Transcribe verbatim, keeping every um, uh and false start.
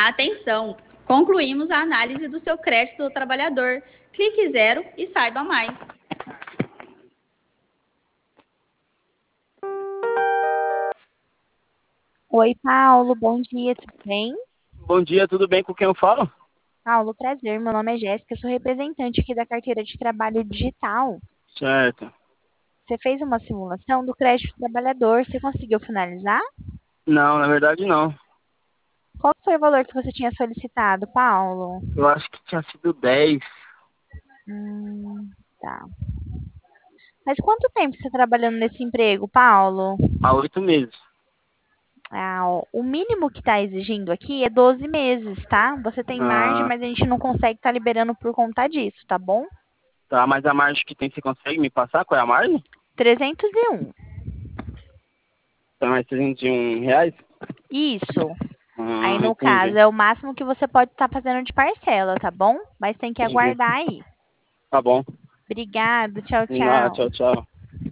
Atenção! Concluímos a análise do seu crédito do trabalhador. Clique zero e saiba mais. Oi, Paulo, bom dia, tudo bem? Bom dia, tudo bem? Com quem eu falo? Paulo, prazer, meu nome é Jéssica, eu sou representante aqui da carteira de trabalho digital. Certo. Você fez uma simulação do crédito do trabalhador, você conseguiu finalizar? Não, na verdade não. Qual foi o valor que você tinha solicitado, Paulo? Eu acho que tinha sido dez Hum, tá. Mas quanto tempo você está trabalhando nesse emprego, Paulo? há oito meses. Ah, ó, o mínimo que está exigindo aqui é doze meses, tá? Você tem margem, Ah, mas a gente não consegue estar liberando por conta disso, tá bom? tá, mas a margem que tem, você consegue me passar? Qual é a margem? trezentos e um. Tá mais trezentos e um reais? Isso. Aí, Ah, no caso, entendi. é o máximo que você pode estar fazendo de parcela, tá bom? Mas tem que Entendi. aguardar aí. Tá bom. Obrigado, tchau, Ah, tchau. tchau, tchau.